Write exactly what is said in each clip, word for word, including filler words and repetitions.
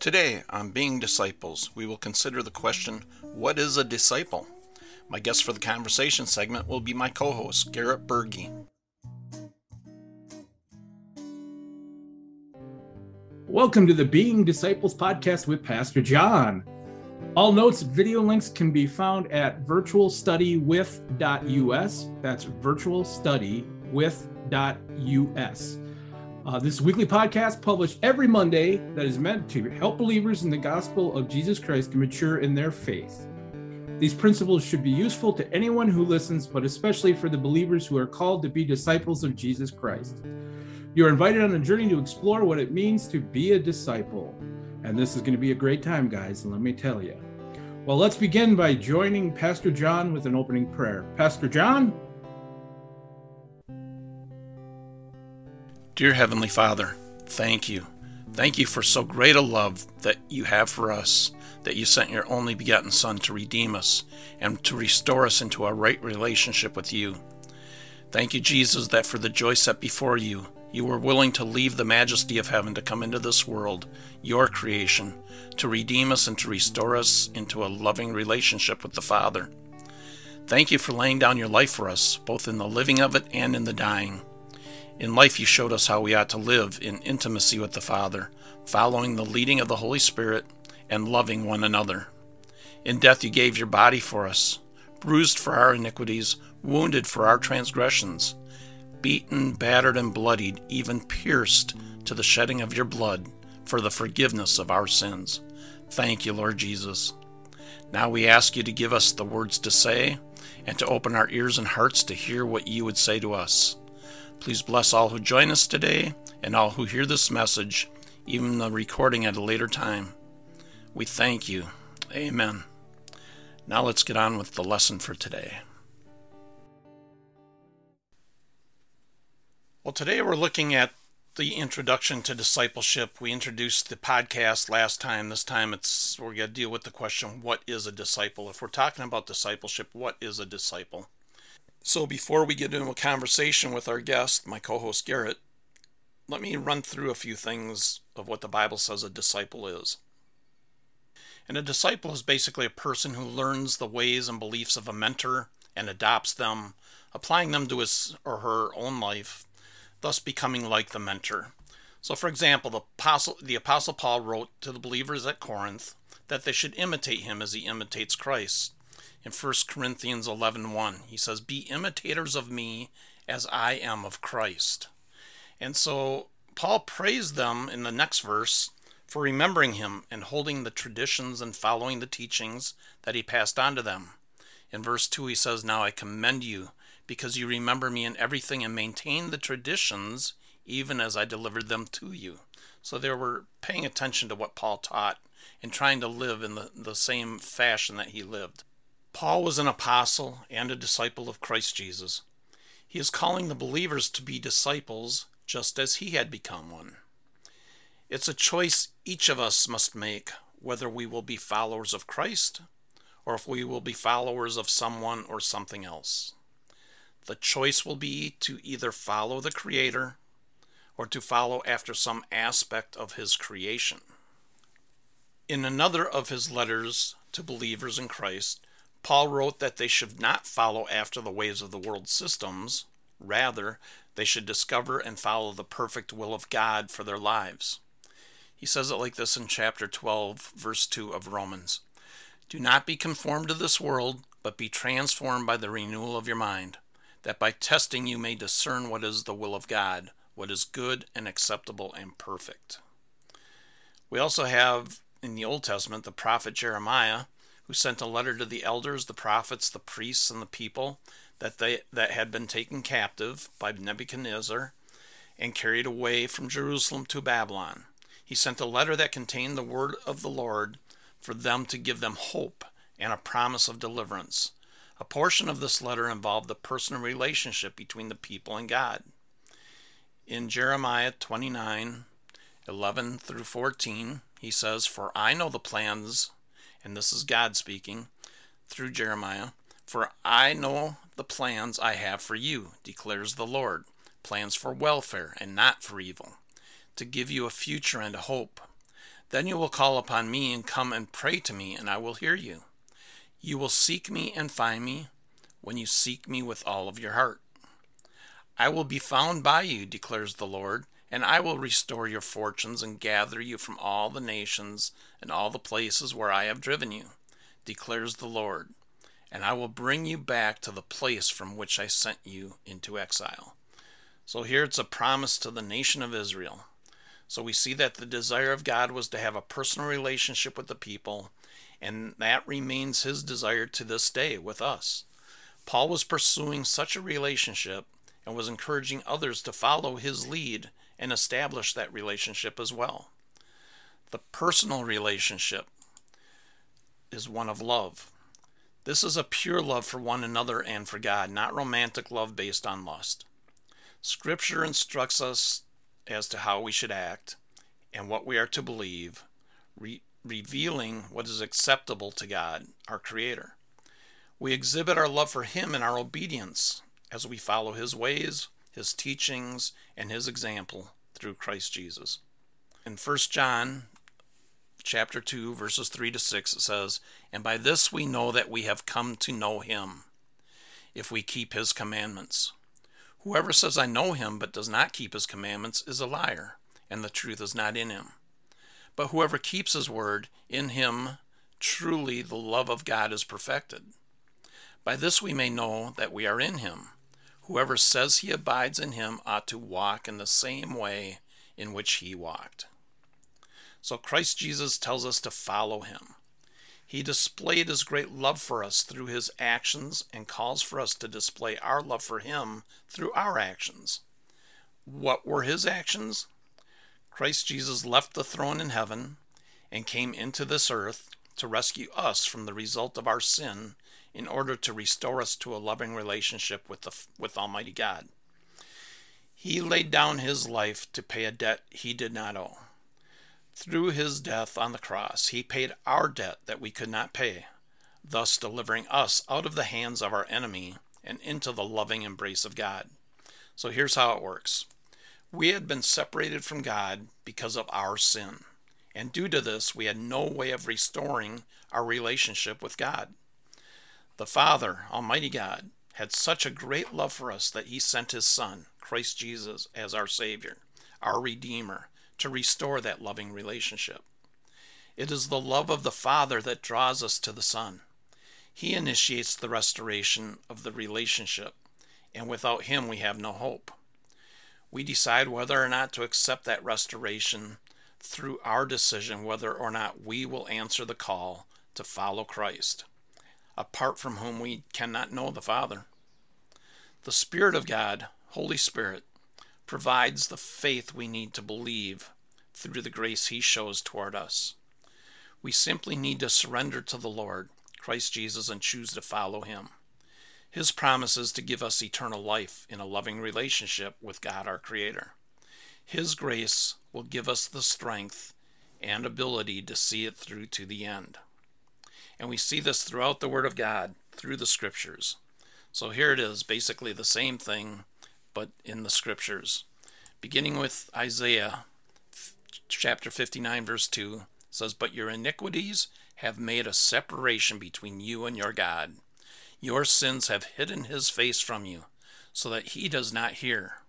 Today, on Being Disciples, we will consider the question, what is a disciple? My guest for the conversation segment will be my co-host, Garrett Berge. Welcome to the Being Disciples podcast with Pastor John. All notes and video links can be found at virtual study with dot U S. That's virtual study with dot U S. Uh, this weekly podcast published every Monday that is meant to help believers in the gospel of Jesus Christ to mature in their faith. These principles should be useful to anyone who listens, but especially for the believers who are called to be disciples of Jesus Christ. You are invited on a journey to explore what it means to be a disciple. And this is going to be a great time, guys, and let me tell you. Well, let's begin by joining Pastor John with an opening prayer. Pastor John? Dear Heavenly Father, thank you. Thank you for so great a love that you have for us, that you sent your only begotten Son to redeem us and to restore us into a right relationship with you. Thank you, Jesus, that for the joy set before you, you were willing to leave the majesty of heaven to come into this world, your creation, to redeem us and to restore us into a loving relationship with the Father. Thank you for laying down your life for us, both in the living of it and in the dying. In life, you showed us how we ought to live in intimacy with the Father, following the leading of the Holy Spirit and loving one another. In death, you gave your body for us, bruised for our iniquities, wounded for our transgressions, beaten, battered, and bloodied, even pierced to the shedding of your blood for the forgiveness of our sins. Thank you, Lord Jesus. Now we ask you to give us the words to say and to open our ears and hearts to hear what you would say to us. Please bless all who join us today and all who hear this message, even the recording at a later time. We thank you. Amen. Now let's get on with the lesson for today. Well, today we're looking at the introduction to discipleship. We introduced the podcast last time. This time it's we're going to deal with the question, what is a disciple? If we're talking about discipleship, what is a disciple? So before we get into a conversation with our guest, my co-host Garrett, let me run through a few things of what the Bible says a disciple is. And a disciple is basically a person who learns the ways and beliefs of a mentor and adopts them, applying them to his or her own life, thus becoming like the mentor. So for example, the apostle, the apostle Paul wrote to the believers at Corinth that they should imitate him as he imitates Christ. In First Corinthians eleven one, he says, "Be imitators of me as I am of Christ." And so Paul praised them in the next verse for remembering him and holding the traditions and following the teachings that he passed on to them. In verse two, he says, "Now I commend you, because you remember me in everything and maintain the traditions, even as I delivered them to you." So they were paying attention to what Paul taught and trying to live in the, the same fashion that he lived. Paul was an apostle and a disciple of Christ Jesus. He is calling the believers to be disciples just as he had become one. It's a choice each of us must make, whether we will be followers of Christ or if we will be followers of someone or something else. The choice will be to either follow the Creator or to follow after some aspect of his creation. In another of his letters to believers in Christ, Paul wrote that they should not follow after the ways of the world systems. Rather, they should discover and follow the perfect will of God for their lives. He says it like this in chapter twelve, verse two of Romans. "Do not be conformed to this world, but be transformed by the renewal of your mind, that by testing you may discern what is the will of God, what is good and acceptable and perfect." We also have in the Old Testament the prophet Jeremiah, who sent a letter to the elders, the prophets, the priests, and the people that they that had been taken captive by Nebuchadnezzar and carried away from Jerusalem to Babylon. He sent a letter that contained the word of the Lord for them to give them hope and a promise of deliverance. A portion of this letter involved the personal relationship between the people and God. In Jeremiah twenty-nine, eleven through fourteen, he says, "For I know the plans," and this is God speaking through Jeremiah, "For I know the plans I have for you, declares the Lord, plans for welfare and not for evil, to give you a future and a hope. Then you will call upon me and come and pray to me, and I will hear you. You will seek me and find me when you seek me with all of your heart. I will be found by you, declares the Lord, and I will restore your fortunes and gather you from all the nations and all the places where I have driven you, declares the Lord, and I will bring you back to the place from which I sent you into exile. So here it's a promise to the nation of Israel. So we see that the desire of God was to have a personal relationship with the people, and that remains his desire to this day with us. Paul was pursuing such a relationship and was encouraging others to follow his lead and establish that relationship as well. The personal relationship is one of love. This is a pure love for one another and for God, not romantic love based on lust. Scripture instructs us as to how we should act and what we are to believe, re- revealing what is acceptable to God, our Creator. We exhibit our love for him in our obedience as we follow his ways, his teachings, and his example through Christ Jesus. In First John chapter two, verses three to six, it says, "And by this we know that we have come to know him, if we keep his commandments. Whoever says, 'I know him,' but does not keep his commandments is a liar, and the truth is not in him. But whoever keeps his word, in him truly the love of God is perfected. By this we may know that we are in him. Whoever says he abides in him ought to walk in the same way in which he walked." So Christ Jesus tells us to follow him. He displayed his great love for us through his actions and calls for us to display our love for him through our actions. What were his actions? Christ Jesus left the throne in heaven and came into this earth to rescue us from the result of our sin in order to restore us to a loving relationship with the with Almighty God. He laid down his life to pay a debt he did not owe. Through his death on the cross, he paid our debt that we could not pay, thus delivering us out of the hands of our enemy and into the loving embrace of God. So here's how it works. We had been separated from God because of our sin, and due to this, we had no way of restoring our relationship with God. The Father, Almighty God, had such a great love for us that he sent his Son, Christ Jesus, as our Savior, our Redeemer, to restore that loving relationship. It is the love of the Father that draws us to the Son. He initiates the restoration of the relationship, and without him we have no hope. We decide whether or not to accept that restoration through our decision whether or not we will answer the call to follow Christ, apart from whom we cannot know the Father. The Spirit of God, Holy Spirit, provides the faith we need to believe through the grace he shows toward us. We simply need to surrender to the Lord, Christ Jesus, and choose to follow him. His promise is to give us eternal life in a loving relationship with God our Creator. His grace will give us the strength and ability to see it through to the end. And we see this throughout the Word of God, through the Scriptures. So here it is, basically the same thing, but in the Scriptures. Beginning with Isaiah chapter fifty-nine, verse two, says, "But your iniquities have made a separation between you and your God. Your sins have hidden his face from you, so that he does not hear."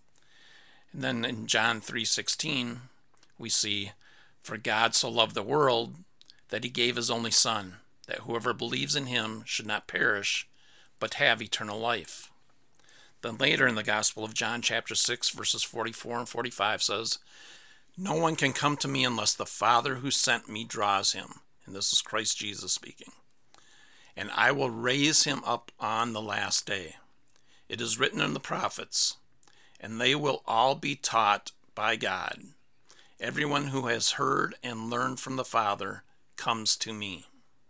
And then in John three sixteen, we see, "For God so loved the world that he gave his only Son, that whoever believes in him should not perish, but have eternal life." Then later in the Gospel of John chapter six, verses forty-four and forty-five says, "No one can come to me unless the Father who sent me draws him." And this is Christ Jesus speaking. "And I will raise him up on the last day. It is written in the prophets, and they will all be taught by God. Everyone who has heard and learned from the Father comes to me."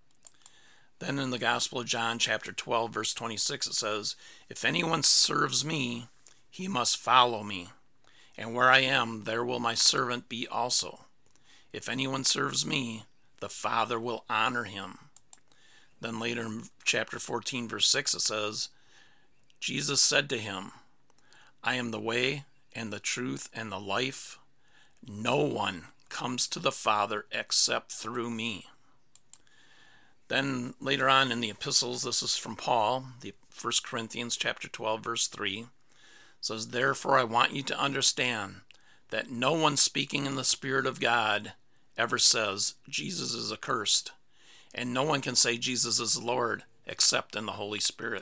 Then in the Gospel of John chapter twelve, verse twenty-six, it says, "If anyone serves me, he must follow me. And where I am, there will my servant be also. If anyone serves me, the Father will honor him." Then later in chapter fourteen, verse six, it says, "Jesus said to him, I am the way and the truth and the life. No one comes to the Father except through me. Then later on in the epistles, this is from Paul, the First Corinthians chapter twelve, verse three, says, "Therefore I want you to understand that no one speaking in the Spirit of God ever says Jesus is accursed, and no one can say Jesus is Lord except in the Holy Spirit."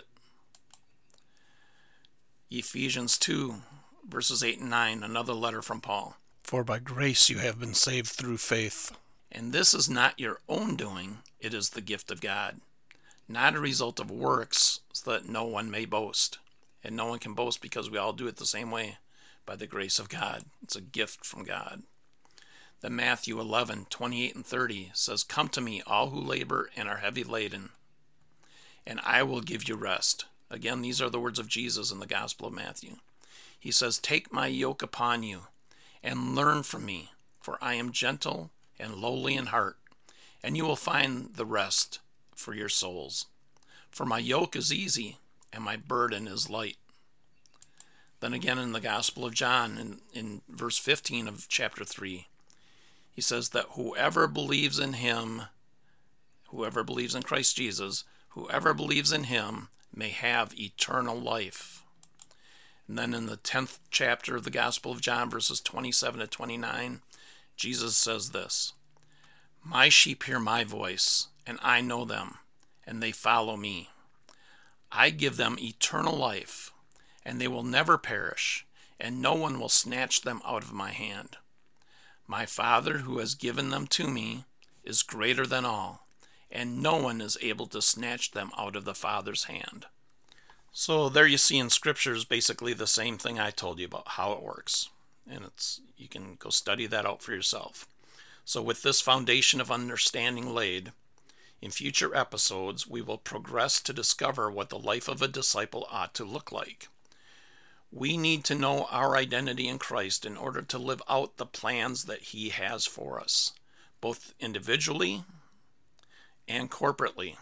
Ephesians two, verses eight and nine, another letter from Paul. "For by grace you have been saved through faith. And this is not your own doing, it is the gift of God, not a result of works, so that no one may boast." And no one can boast because we all do it the same way, by the grace of God. It's a gift from God. Then Matthew eleven, twenty-eight and thirty says, "Come to me, all who labor and are heavy laden, and I will give you rest." Again, these are the words of Jesus in the Gospel of Matthew. He says, "Take my yoke upon you and learn from me, for I am gentle and lowly in heart, and you will find the rest for your souls. For my yoke is easy and my burden is light." Then again in the Gospel of John, in, in verse fifteen of chapter three, he says that whoever believes in him, whoever believes in Christ Jesus, whoever believes in him may have eternal life. And then in the tenth chapter of the Gospel of John, verses twenty-seven to twenty-nine, Jesus says this, "My sheep hear my voice, and I know them, and they follow me. I give them eternal life, and they will never perish, and no one will snatch them out of my hand. My Father who has given them to me is greater than all, and no one is able to snatch them out of the Father's hand." So there you see in scriptures basically the same thing I told you about how it works. And it's you can go study that out for yourself. So with this foundation of understanding laid, in future episodes we will progress to discover what the life of a disciple ought to look like. We need to know our identity in Christ in order to live out the plans that he has for us, both individually and corporately.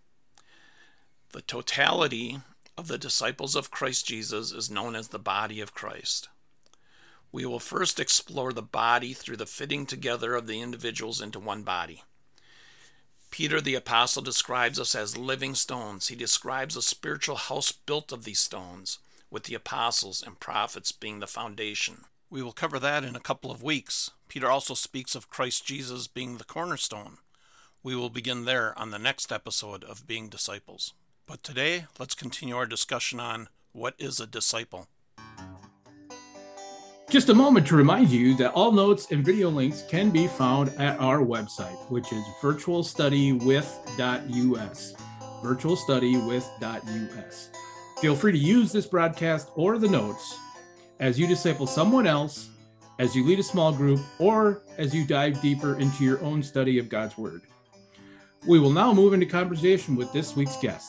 The totality of the disciples of Christ Jesus is known as the body of Christ. We will first explore the body through the fitting together of the individuals into one body. Peter the Apostle describes us as living stones. He describes a spiritual house built of these stones, with the apostles and prophets being the foundation. We will cover that in a couple of weeks. Peter also speaks of Christ Jesus being the cornerstone. We will begin there on the next episode of Being Disciples. But today, let's continue our discussion on what is a disciple. Just a moment to remind you that all notes and video links can be found at our website, which is virtual study with dot U S. virtual study with dot U S. Feel free to use this broadcast or the notes as you disciple someone else, as you lead a small group, or as you dive deeper into your own study of God's Word. We will now move into conversation with this week's guest.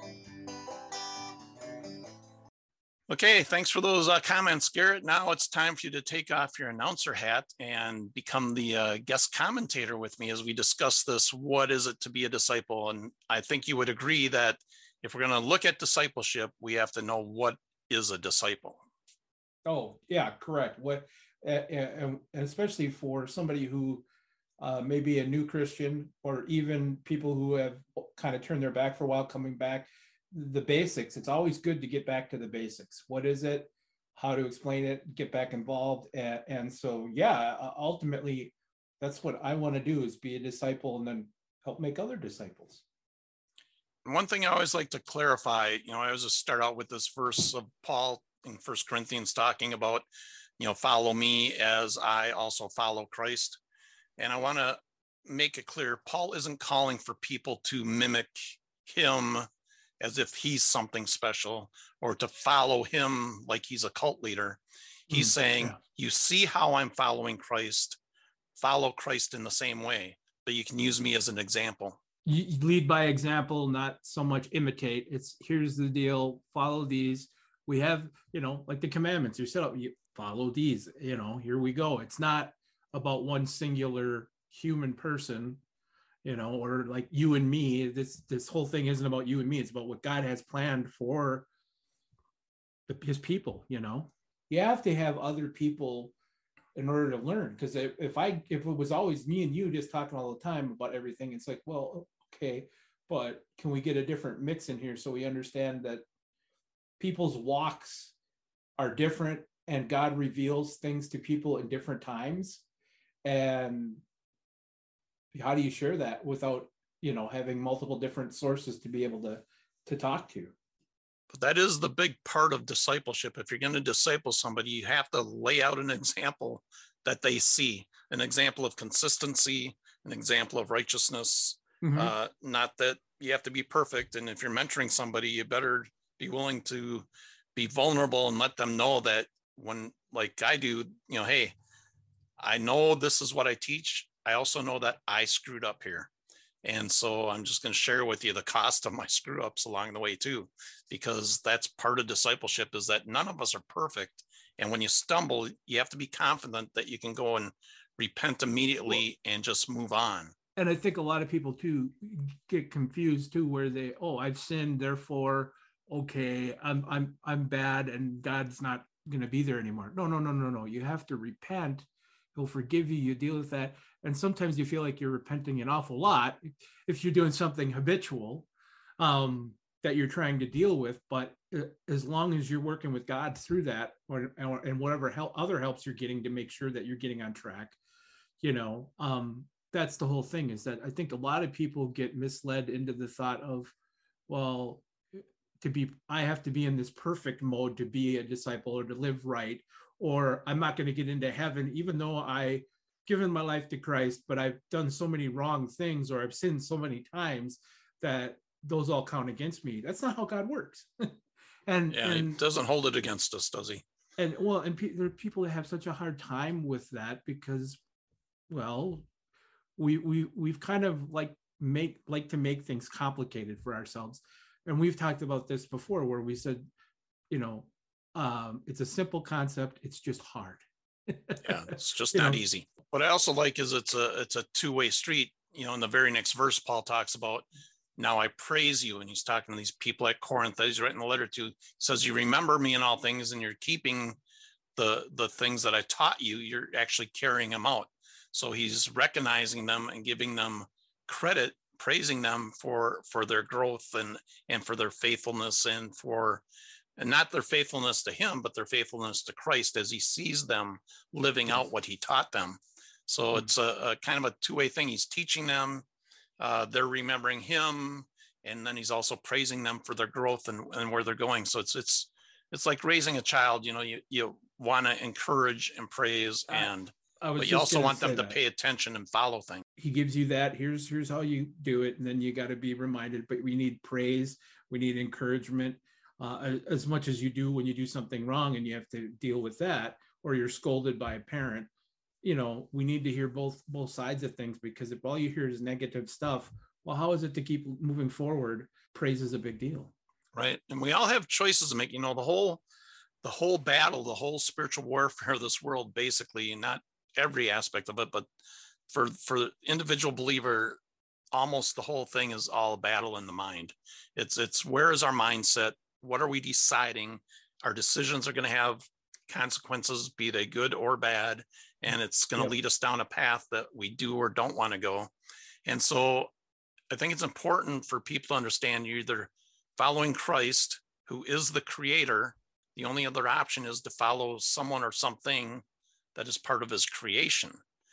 Okay, thanks for those uh, comments, Garrett. Now it's time for you to take off your announcer hat and become the uh, guest commentator with me as we discuss this. What is it to be a disciple? And I think you would agree that if we're going to look at discipleship, we have to know what is a disciple. Oh, yeah, correct. What, uh, and especially for somebody who uh, may be a new Christian, or even people who have kind of turned their back for a while, coming back. The basics. It's always good to get back to the basics. What is it? How to explain it? Get back involved. And, and so, yeah, ultimately, that's what I want to do, is be a disciple and then help make other disciples. One thing I always like to clarify, you know, I always just start out with this verse of Paul in First Corinthians talking about, you know, follow me as I also follow Christ. And I want to make it clear, Paul isn't calling for people to mimic him as if he's something special, or to follow him like he's a cult leader. He's mm, saying, yeah. You see how I'm following Christ, follow Christ in the same way, but you can use me as an example. You lead by example, not so much imitate. It's here's the deal, follow these. We have, you know, like the commandments, you set up, you follow these, you know, here we go. It's not about one singular human person, you know, or like you and me. This this whole thing isn't about you and me. It's about what God has planned for the, his people, you know. You have to have other people in order to learn. Because if, if I if it was always me and you just talking all the time about everything, it's like, well, okay, but can we get a different mix in here so we understand that people's walks are different and God reveals things to people in different times? And how do you share that without, you know, having multiple different sources to be able to to talk to? But that is the big part of discipleship. If you're going to disciple somebody, you have to lay out an example that they see, an example of consistency, an example of righteousness. Mm-hmm. Uh, not that you have to be perfect. And if you're mentoring somebody, you better be willing to be vulnerable and let them know that when, like I do, you know, hey, I know this is what I teach. I also know that I screwed up here. And so I'm just going to share with you the cost of my screw ups along the way too, because that's part of discipleship, is that none of us are perfect. And when you stumble, you have to be confident that you can go and repent immediately and just move on. And I think a lot of people too get confused too, where they, oh, I've sinned, therefore, okay, I'm, I'm, I'm bad and God's not going to be there anymore. No, no, no, no, no. You have to repent. He'll forgive you. You deal with that. And sometimes you feel like you're repenting an awful lot if you're doing something habitual um, that you're trying to deal with. But as long as you're working with God through that, or, or and whatever help, other helps you're getting to make sure that you're getting on track, you know, um, that's the whole thing. Is that I think a lot of people get misled into the thought of, well, to be, I have to be in this perfect mode to be a disciple or to live right, or I'm not going to get into heaven, even though I given my life to Christ, but I've done so many wrong things, or I've sinned so many times that those all count against me. That's not how God works. and yeah, and, he doesn't hold it against us, does he? And well, and pe- there are people that have such a hard time with that because, well, we we we've kind of like make like to make things complicated for ourselves. And we've talked about this before, where we said, you know, um, it's a simple concept. It's just hard. Yeah, it's just not know? easy. What I also like is it's a it's a two-way street. You know, in the very next verse, Paul talks about, now I praise you. And he's talking to these people at Corinth that he's writing a letter to. He says, you remember me in all things and you're keeping the the things that I taught you. You're actually carrying them out. So he's recognizing them and giving them credit, praising them for for their growth and and for their faithfulness, and for and not their faithfulness to him, but their faithfulness to Christ as he sees them living out what he taught them. So mm-hmm. it's a, a kind of a two-way thing. He's teaching them, uh, they're remembering him, and then he's also praising them for their growth and, and where they're going. So it's it's it's like raising a child. You know, you you want to encourage and praise, and uh, but you also want them to that. pay attention and follow things. He gives you that. Here's here's how you do it, and then you got to be reminded. But we need praise. We need encouragement. Uh, as much as you do when you do something wrong and you have to deal with that, or you're scolded by a parent. You know, we need to hear both both sides of things, because if all you hear is negative stuff, well, how is it to keep moving forward? Praise is a big deal. Right. And we all have choices to make. You know, the whole the whole battle, the whole spiritual warfare of this world, basically, not every aspect of it, but for for the individual believer, almost the whole thing is all a battle in the mind. It's it's where is our mindset? What are we deciding? Our decisions are going to have consequences, be they good or bad, and it's going to yep. lead us down a path that we do or don't want to go. And so I think it's important for people to understand, you're either following Christ, who is the creator. The only other option is to follow someone or something that is part of his creation.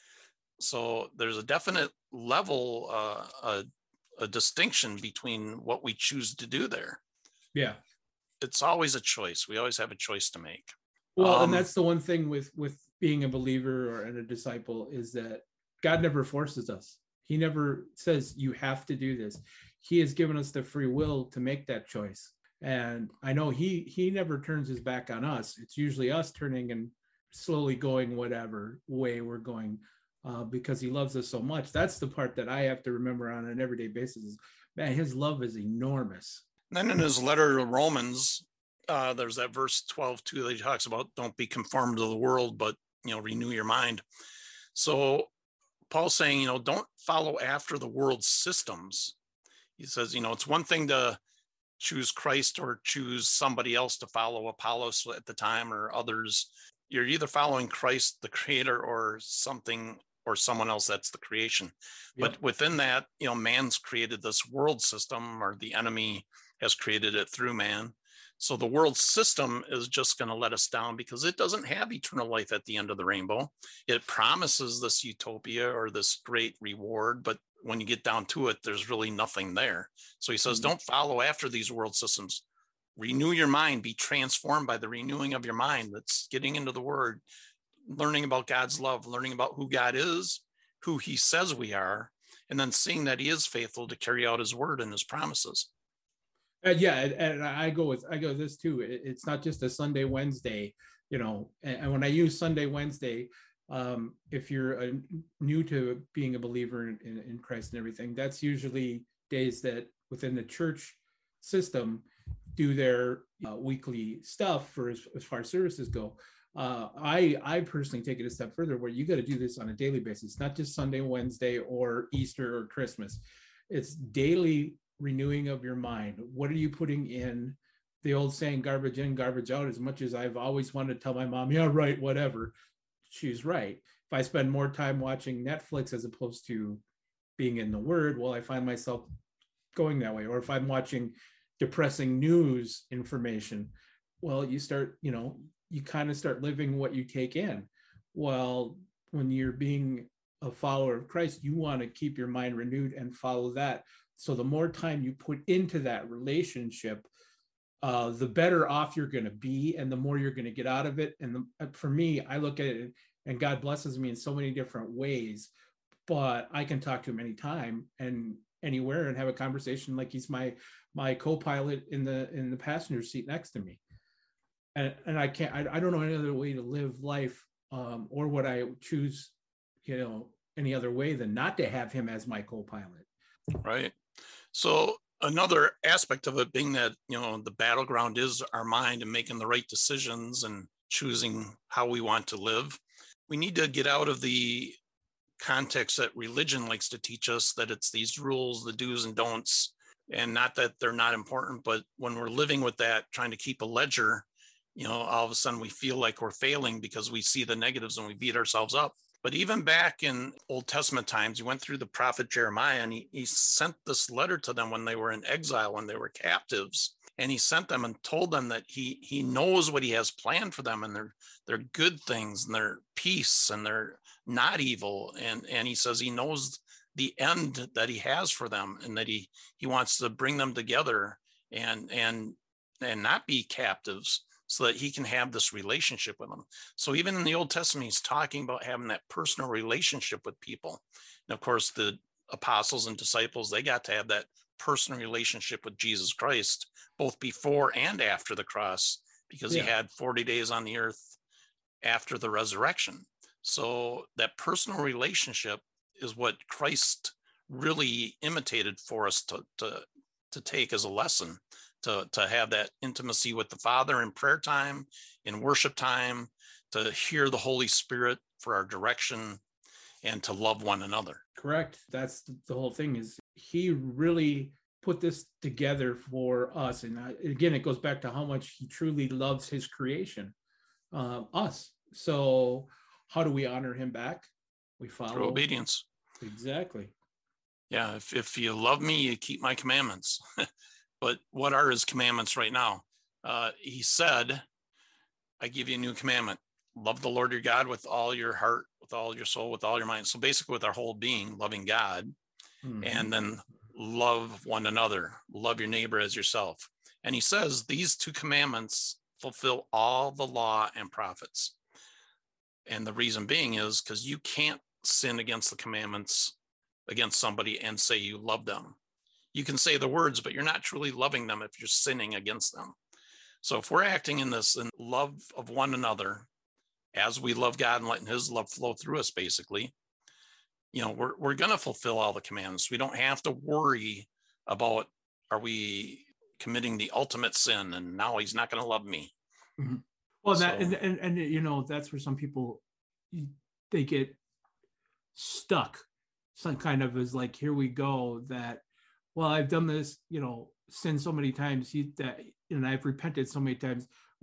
So there's a definite level, uh, a, a distinction between what we choose to do there. Yeah. It's always a choice. We always have a choice to make. Well, um, and that's the one thing with, with being a believer or and a disciple, is that God never forces us. He never says you have to do this. He has given us the free will to make that choice. And I know he he never turns his back on us. It's usually us turning and slowly going whatever way we're going, uh, because he loves us so much. That's the part that I have to remember on an everyday basis. Is, man, his love is enormous. Then in his letter to Romans, uh, there's that verse twelve too that he talks about, don't be conformed to the world, but, you know, renew your mind. So Paul's saying, you know, don't follow after the world's systems. He says, you know, it's one thing to choose Christ or choose somebody else to follow, Apollos at the time or others. you're either following Christ, the creator, or something or someone else that's the creation. Yep. But within that, you know, man's created this world system, or the enemy has created it through man. So the world system is just going to let us down because it doesn't have eternal life at the end of the rainbow. It promises this utopia or this great reward, but when you get down to it, there's really nothing there. So he says, mm-hmm. don't follow after these world systems. Renew your mind, be transformed by the renewing of your mind. That's getting into the word, learning about God's love, learning about who God is, who he says we are, and then seeing that he is faithful to carry out his word and his promises. Uh, yeah, and, and I go with I go with this too. It, it's not just a Sunday, Wednesday, you know. And, and when I use Sunday, Wednesday, um, if you're a, new to being a believer in, in, in Christ and everything, that's usually days that within the church system do their uh, weekly stuff for as, as far as services go. Uh, I I personally take it a step further, where you got to do this on a daily basis, not just Sunday, Wednesday, or Easter or Christmas. It's daily renewing of your mind. What are you putting in? The old saying, garbage in, garbage out. As much as I've always wanted to tell my mom, yeah, right, whatever, she's right. If I spend more time watching Netflix as opposed to being in the Word, well, I find myself going that way. Or if I'm watching depressing news information, well, you start, you know, you kind of start living what you take in. Well, when you're being a follower of Christ, you want to keep your mind renewed and follow that. So the more time you put into that relationship, uh, the better off you're going to be, and the more you're going to get out of it. And the, for me, I look at it, and God blesses me in so many different ways, but I can talk to him anytime and anywhere and have a conversation like he's my my co-pilot in the in the passenger seat next to me. And and I can't I, I don't know any other way to live life, um, or would I choose, you know, any other way than not to have him as my co-pilot. Right. So another aspect of it being that, you know, the battleground is our mind and making the right decisions and choosing how we want to live. We need to get out of the context that religion likes to teach us, that it's these rules, the do's and don'ts, and not that they're not important, but when we're living with that, trying to keep a ledger, you know, all of a sudden we feel like we're failing because we see the negatives and we beat ourselves up. But even back in Old Testament times, he went through the prophet Jeremiah, and he, he sent this letter to them when they were in exile, when they were captives. And he sent them and told them that he he knows what he has planned for them, and they're they're good things, and they're peace, and they're not evil. And, and he says he knows the end that he has for them, and that he he wants to bring them together and and and not be captives, so that he can have this relationship with them. So even in the Old Testament, he's talking about having that personal relationship with people. And of course, the apostles and disciples, they got to have that personal relationship with Jesus Christ, both before and after the cross, because yeah. he had forty days on the earth after the resurrection. So that personal relationship is what Christ really imitated for us to, to, to take as a lesson. To, to have that intimacy with the Father in prayer time, in worship time, to hear the Holy Spirit for our direction, and to love one another. Correct. That's the whole thing, is he really put this together for us. And again, it goes back to how much he truly loves his creation, uh, us. So how do we honor him back? We follow. Through obedience. Exactly. Yeah. If, if you love me, you keep my commandments. But what are his commandments right now? Uh, he said, I give you a new commandment. Love the Lord your God with all your heart, with all your soul, with all your mind. So basically with our whole being, loving God, mm-hmm. and then love one another, love your neighbor as yourself. And he says these two commandments fulfill all the law and prophets. And the reason being is because you can't sin against the commandments against somebody and say you love them. You can say the words, but you're not truly loving them if you're sinning against them. So if we're acting in this in love of one another, as we love God and letting his love flow through us, basically, you know, we're we're going to fulfill all the commandments. We don't have to worry about, are we committing the ultimate sin and now he's not going to love me. Mm-hmm. Well, that, so, and, and, and, you know, that's where some people, they get stuck. Some kind of is like, here we go, that, well, I've done this, you know, sin so many times, that, and I've repented so many times.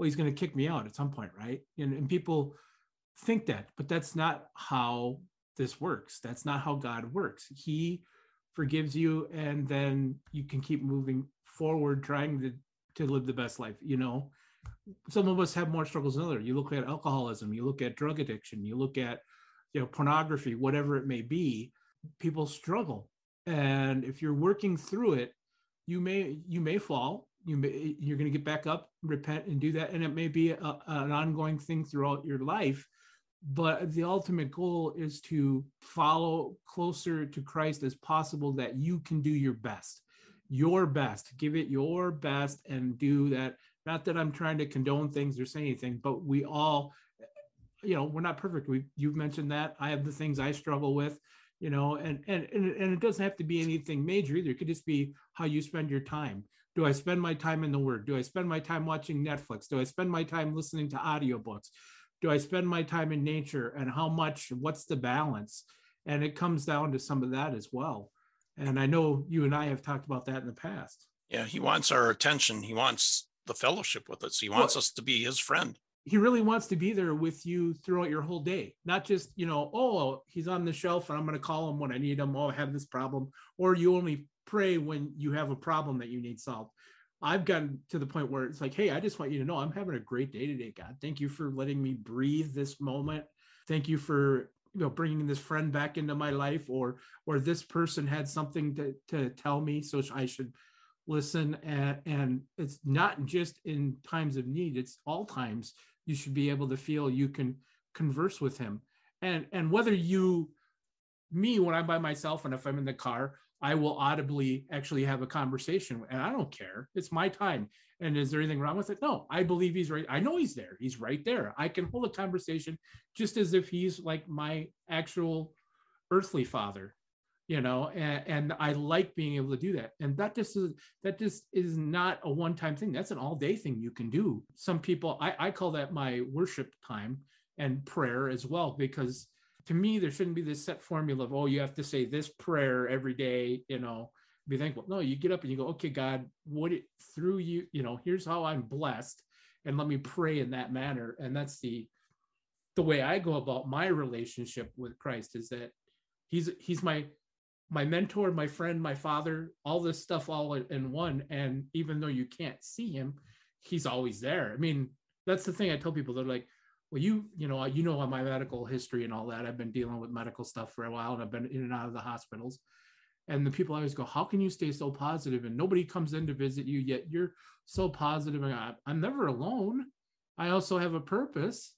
well, he's going to kick me out at some point, right? And, and people think that, but that's not how this works. That's not how God works. He forgives you, and then you can keep moving forward, trying to, to live the best life. You know, some of us have more struggles than others. You look at alcoholism, you look at drug addiction, you look at, you know, pornography, whatever it may be, people struggle. And if you're working through it, you may, you may fall, you may, you're going to get back up, repent and do that. And it may be a, an ongoing thing throughout your life. But the ultimate goal is to follow closer to Christ as possible, that you can do your best, your best, give it your best and do that. Not that I'm trying to condone things or say anything, but we all, you know, we're not perfect. We, you've mentioned that. I have the things I struggle with, you know, and, and, and, and it doesn't have to be anything major either. It could just be how you spend your time. Do I spend my time in the Word? Do I spend my time watching Netflix? Do I spend my time listening to audiobooks? Do I spend my time in nature, and how much, what's the balance? And it comes down to some of that as well. And I know you and I have talked about that in the past. Yeah, he wants our attention. He wants the fellowship with us. He wants well, us to be his friend. He really wants to be there with you throughout your whole day. Not just, you know, oh, he's on the shelf and I'm going to call him when I need him. Oh, I have this problem. Or you only pray when you have a problem that you need solved. I've gotten to the point where it's like, hey, I just want you to know I'm having a great day today, God. Thank you for letting me breathe this moment. Thank you for, you know, bringing this friend back into my life, or or this person had something to, to tell me, so I should listen. And, and it's not just in times of need, it's all times you should be able to feel you can converse with him. And, and whether you, me, when I'm by myself and if I'm in the car, I will audibly actually have a conversation, and I don't care. It's my time. And is there anything wrong with it? No, I believe he's right. I know he's there. He's right there. I can hold a conversation just as if he's like my actual earthly father, you know, and, and I like being able to do that. And that just is, that just is not a one-time thing. That's an all-day thing you can do. Some people, I, I call that my worship time and prayer as well, because to me, there shouldn't be this set formula of, oh, you have to say this prayer every day, you know, be thankful. No, you get up and you go, okay, God, what it, through you, you know, here's how I'm blessed, and let me pray in that manner. And that's the, the way I go about my relationship with Christ, is that he's, he's my, my mentor, my friend, my father, all this stuff all in one. And even though you can't see him, he's always there. I mean, that's the thing I tell people. They're like, well, you, you know, you know, my medical history and all that. I've been dealing with medical stuff for a while, and I've been in and out of the hospitals. And the people always go, how can you stay so positive? And nobody comes in to visit you, yet you're so positive. And I'm never alone. I also have a purpose.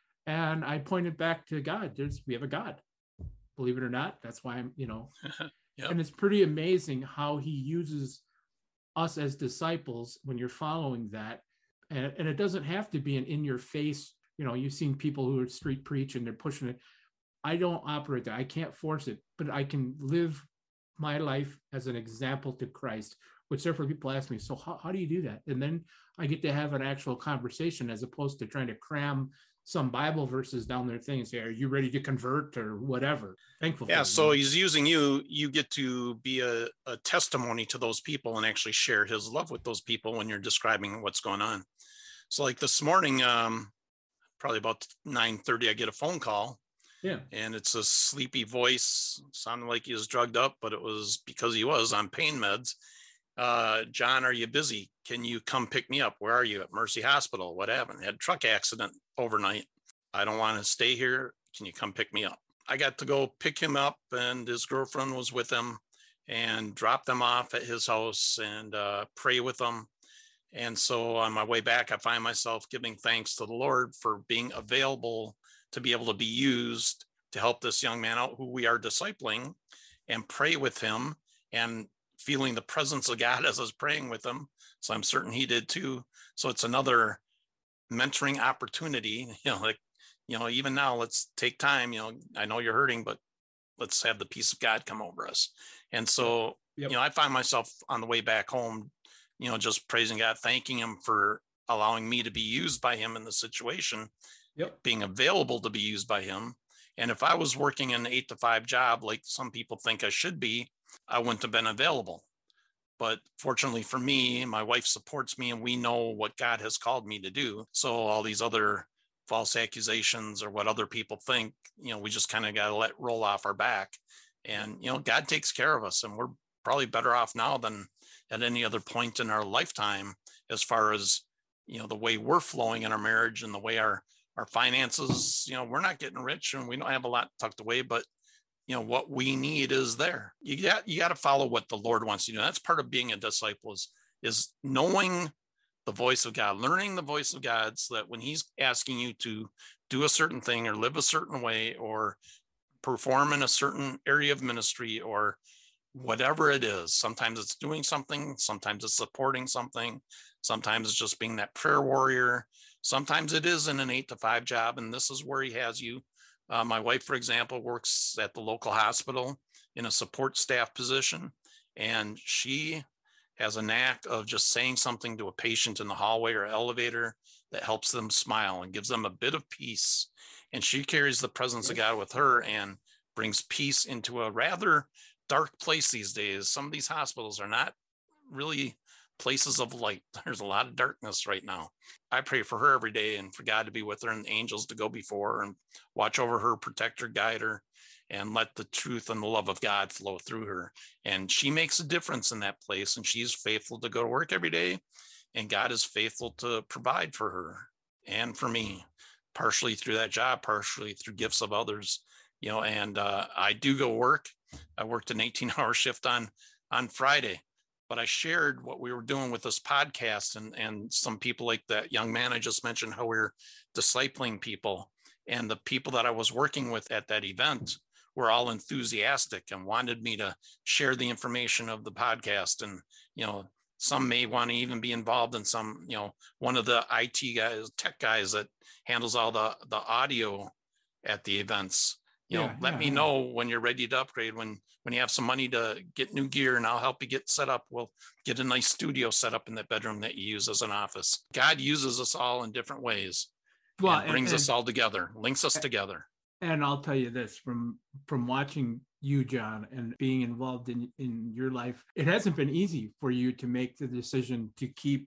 And I pointed back to God. There's, we have a God, believe it or not. That's why I'm, you know, yep. And it's pretty amazing how he uses us as disciples when you're following that. And, and it doesn't have to be an in your face. You know, you've seen people who are street preach and they're pushing it. I don't operate that. I can't force it, but I can live my life as an example to Christ, which therefore people ask me, so how, how do you do that? And then I get to have an actual conversation, as opposed to trying to cram some Bible verses down their thing and say, are you ready to convert or whatever? Thankful. Yeah. So he's using you, you get to be a, a testimony to those people and actually share his love with those people when you're describing what's going on. So like this morning, um, probably about nine thirty, I get a phone call. Yeah. And it's a sleepy voice. Sounded like he was drugged up, but it was because he was on pain meds. Uh, John, are you busy? Can you come pick me up? Where are you? At Mercy Hospital? What happened? I had a truck accident overnight. I don't want to stay here. Can you come pick me up? I got to go pick him up, and his girlfriend was with him, and drop them off at his house and uh, pray with them. And so on my way back, I find myself giving thanks to the Lord for being available to be able to be used to help this young man out who we are discipling, and pray with him, and feeling the presence of God as I was praying with him. So I'm certain he did too. So it's another mentoring opportunity, you know, like, you know, even now, let's take time, you know, I know you're hurting, but let's have the peace of God come over us. And so, yep. You know, I find myself on the way back home, you know, just praising God, thanking him for allowing me to be used by him in the situation, yep. Being available to be used by him. And if I was working an eight to five job, like some people think I should be, I wouldn't have been available. But fortunately for me, my wife supports me and we know what God has called me to do. So all these other false accusations or what other people think, you know, we just kind of got to let roll off our back. And, you know, God takes care of us, and we're probably better off now than at any other point in our lifetime, as far as, you know, the way we're flowing in our marriage and the way our, our finances, you know, we're not getting rich and we don't have a lot tucked away, but you know, what we need is there. You got, you got to follow what the Lord wants you to do. That's part of being a disciple, is, is knowing the voice of God, learning the voice of God, so that when he's asking you to do a certain thing or live a certain way or perform in a certain area of ministry or whatever it is, sometimes it's doing something, sometimes it's supporting something, sometimes it's just being that prayer warrior. Sometimes it is in an eight to five job, and this is where he has you. Uh, my wife, for example, works at the local hospital in a support staff position, and she has a knack of just saying something to a patient in the hallway or elevator that helps them smile and gives them a bit of peace. And she carries the presence of God with her and brings peace into a rather dark place these days. Some of these hospitals are not really places of light. There's a lot of darkness right now. I pray for her every day and for God to be with her and the angels to go before her and watch over her, protect her, guide her, and let the truth and the love of God flow through her. And she makes a difference in that place, and she's faithful to go to work every day, and God is faithful to provide for her and for me, partially through that job, partially through gifts of others, you know. And uh, I do go work. I worked an eighteen hour shift on, on Friday, but I shared what we were doing with this podcast, and, and some people like that young man I just mentioned, how we we're discipling people, and the people that I was working with at that event were all enthusiastic and wanted me to share the information of the podcast. And, you know, some may want to even be involved in some, you know, one of the I T guys, tech guys that handles all the, the audio at the events, you know, Yeah, let yeah, me yeah. know when you're ready to upgrade, when, when you have some money to get new gear, and I'll help you get set up. We'll get a nice studio set up in that bedroom that you use as an office. God uses us all in different ways, Well, and brings and, us and, all together, links us together. and I'll tell you this, from from watching you, John, and being involved in in your life, it hasn't been easy for you to make the decision to keep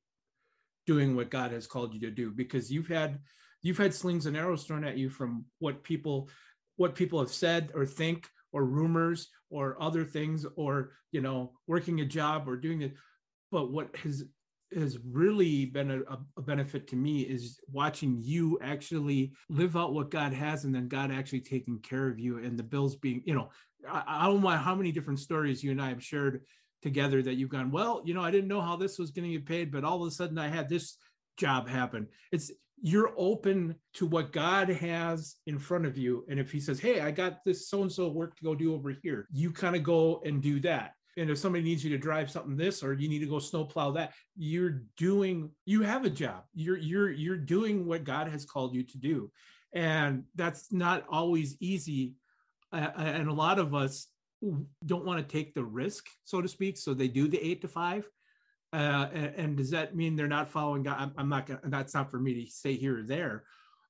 doing what God has called you to do, because you've had you've had slings and arrows thrown at you from what people what people have said or think, or rumors or other things, or, you know, working a job or doing it. But what has has really been a, a benefit to me is watching you actually live out what God has, and then God actually taking care of you, and the bills being, you know, I, I don't know how many different stories you and I have shared together that you've gone, well, you know, I didn't know how this was going to get paid, but all of a sudden I had this job happen. It's, you're open to what God has in front of you. And if he says, hey, I got this so-and-so work to go do over here, you kind of go and do that. And if somebody needs you to drive something this, or you need to go snowplow that, you're doing, you have a job. You're, you're, you're doing what God has called you to do. And that's not always easy. Uh, and a lot of us don't want to take the risk, so to speak. So they do the eight to five. Uh, and, and does that mean they're not following God? I'm, I'm not going to, that's not for me to say here or there,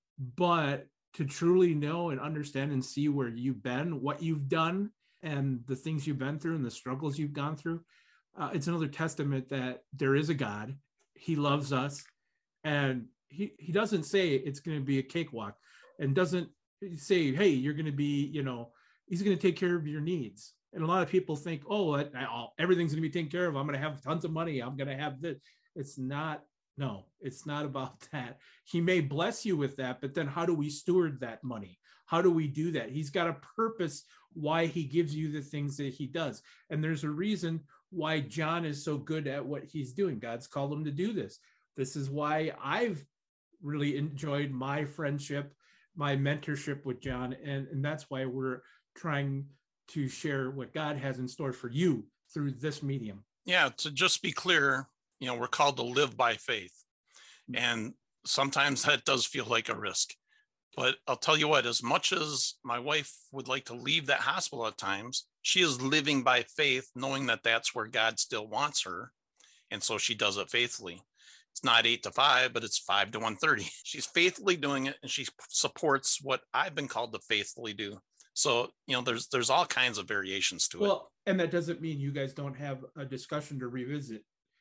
but to truly know and understand and see where you've been, what you've done, and the things you've been through and the struggles you've gone through. Uh, it's another testament that there is a God. He loves us, and he, he doesn't say it's going to be a cakewalk, and doesn't say, hey, you're going to be, you know, he's going to take care of your needs. And a lot of people think, oh, I, I, everything's going to be taken care of. I'm going to have tons of money. I'm going to have this. It's not, no, it's not about that. He may bless you with that, but then how do we steward that money? How do we do that? He's got a purpose why he gives you the things that he does. And there's a reason why John is so good at what he's doing. God's called him to do this. This is why I've really enjoyed my friendship, my mentorship with John. And, and that's why we're trying to share what God has in store for you through this medium. Yeah, to just be clear, you know, we're called to live by faith. And sometimes that does feel like a risk. But I'll tell you what, as much as my wife would like to leave that hospital at times, she is living by faith, knowing that that's where God still wants her. And so she does it faithfully. It's not eight to five, but it's five to one thirty. She's faithfully doing it, and she supports what I've been called to faithfully do. So, you know, there's there's all kinds of variations to well, it. Well, and that doesn't mean you guys don't have a discussion to revisit.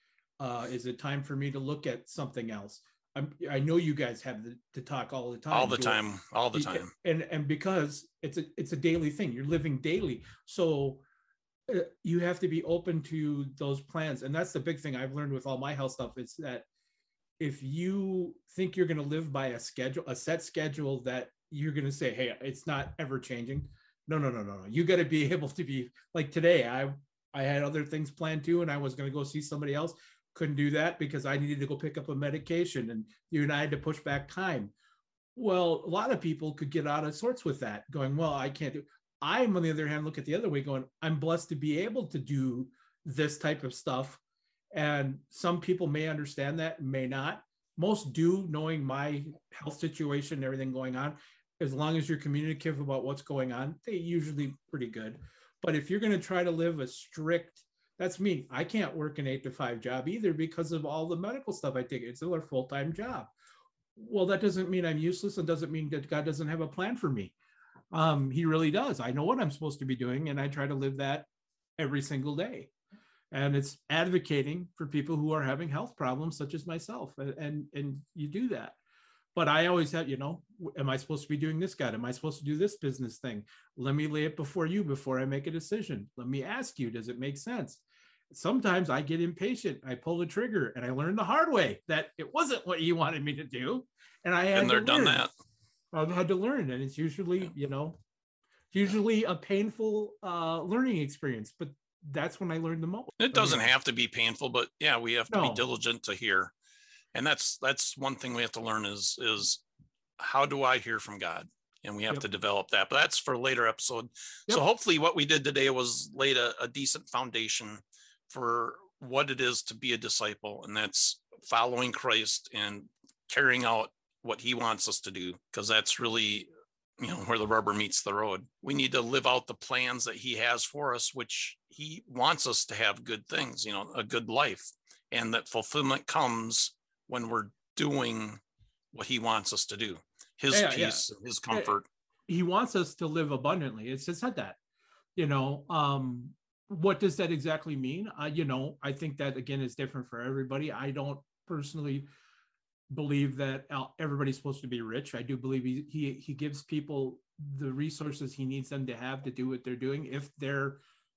Uh, is it time for me to look at something else? I'm, I know you guys have the, to talk all the time. All the time, all the time. And and because it's a it's a daily thing. You're living daily, so uh, you have to be open to those plans. And that's the big thing I've learned with all my health stuff. Is that if you think you're going to live by a schedule, a set schedule that you're going to say, hey, it's not ever changing. No, no, no, no, no. You got to be able to be like today. I I had other things planned too, and I was going to go see somebody else. Couldn't do that because I needed to go pick up a medication, and you and I had to push back time. Well, a lot of people could get out of sorts with that, going, well, I can't do. I'm, on the other hand, look at the other way, going, I'm blessed to be able to do this type of stuff. And some people may understand that, may not. Most do, knowing my health situation and everything going on. As long as you're communicative about what's going on, they usually pretty good. But if you're going to try to live a strict, that's me. I can't work an eight to five job either because of all the medical stuff I take. It's still a full-time job. Well, that doesn't mean I'm useless, and doesn't mean that God doesn't have a plan for me. Um, he really does. I know what I'm supposed to be doing, and I try to live that every single day. And it's advocating for people who are having health problems, such as myself. And, and, and you do that. But I always have, you know, am I supposed to be doing this, God? Am I supposed to do this business thing? Let me lay it before you before I make a decision. Let me ask you, does it make sense? Sometimes I get impatient. I pull the trigger, and I learned the hard way that it wasn't what you wanted me to do. And I had and they're to done learn. that. I've had to learn. And it's usually, you know, usually a painful uh, learning experience. But that's when I learned the most. It doesn't have to be painful, but yeah, we have to No. be diligent to hear. And that's that's one thing we have to learn is is how do I hear from God? And we have Yep. to develop that. But that's for a later episode. Yep. So hopefully what we did today was laid a, a decent foundation for what it is to be a disciple. And that's following Christ and carrying out what he wants us to do, because that's really, you know, where the rubber meets the road. We need to live out the plans that he has for us, which he wants us to have good things, you know, a good life. And that fulfillment comes when we're doing what he wants us to do. His Yeah, peace, yeah. his comfort. He wants us to live abundantly. It's just said that, you know, um, what does that exactly mean? Uh, you know, I think that, again, is different for everybody. I don't personally believe that everybody's supposed to be rich. I do believe he, he, he gives people the resources he needs them to have to do what they're doing. If they're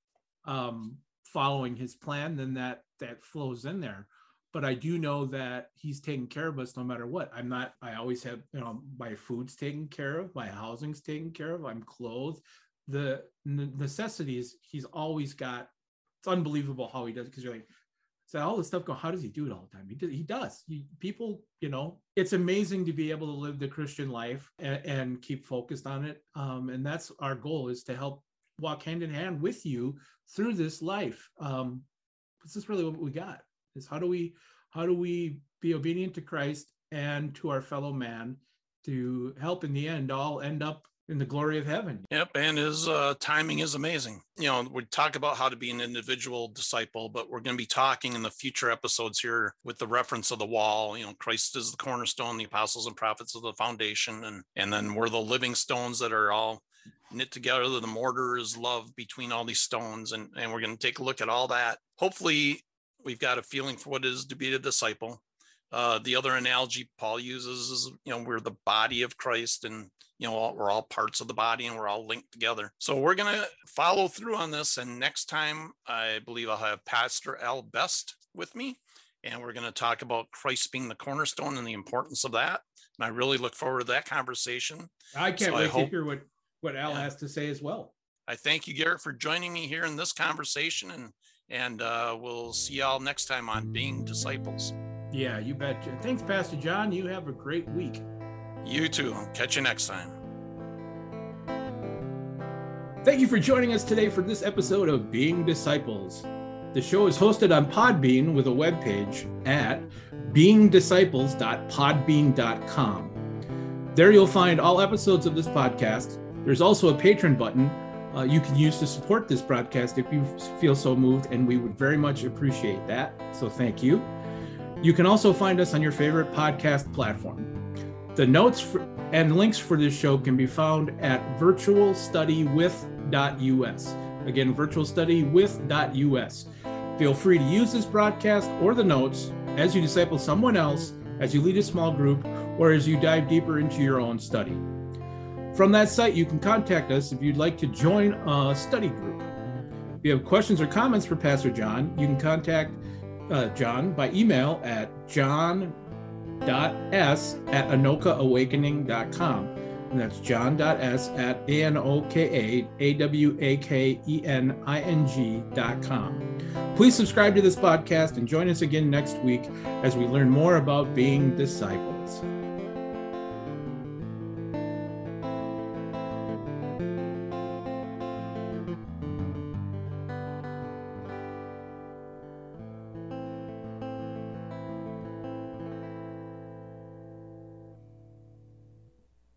um, following his plan, then that, that flows in there. But I do know that he's taking care of us no matter what. I'm not, I always have, you know, my food's taken care of, my housing's taken care of, I'm clothed. The necessities, he's always got. It's unbelievable how he does it, because you're like, so all this stuff go, how does he do it all the time? He does, he does. He, people, you know, it's amazing to be able to live the Christian life and, and keep focused on it. Um, and that's our goal, is to help walk hand in hand with you through this life. Um, this is really what we got, is how do we, how do we be obedient to Christ and to our fellow man to help in the end all end up in the glory of heaven. Yep. And his uh, timing is amazing. You know, we talk about how to be an individual disciple, but we're going to be talking in the future episodes here with the reference of the wall. You know, Christ is the cornerstone, the apostles and prophets of the foundation. And, and then we're the living stones that are all knit together. The mortar is love between all these stones. And, and we're going to take a look at all that. Hopefully we've got a feeling for what it is to be a disciple. Uh, the other analogy Paul uses is, you know, we're the body of Christ, and, you know, we're all parts of the body and we're all linked together. So we're going to follow through on this. And next time, I believe I'll have Pastor Al Best with me, and we're going to talk about Christ being the cornerstone and the importance of that. And I really look forward to that conversation. I can't So wait I hope, to hear what, what Al yeah. has to say as well. I thank you, Garrett, for joining me here in this conversation, and, and uh, we'll see y'all next time on Being Disciples. Yeah, you bet. Thanks, Pastor John. You have a great week. You too. Catch you next time. Thank you for joining us today for this episode of Being Disciples. The show is hosted on Podbean with a webpage at being disciples dot podbean dot com. There you'll find all episodes of this podcast. There's also a Patreon button uh, you can use to support this broadcast if you feel so moved, and we would very much appreciate that. So thank you. You can also find us on your favorite podcast platform. The notes for And links for this show can be found at virtual study with dot U S. Again, virtual study with dot U S. Feel free to use this broadcast or the notes as you disciple someone else, as you lead a small group, or as you dive deeper into your own study. From that site, you can contact us if you'd like to join a study group. If you have questions or comments for Pastor John, you can contact uh, John by email at john dot s at anoka awakening dot com. And that's john dot s at A N O K A A W A K E N I N G dot com. Please subscribe to this podcast and join us again next week as we learn more about being disciples.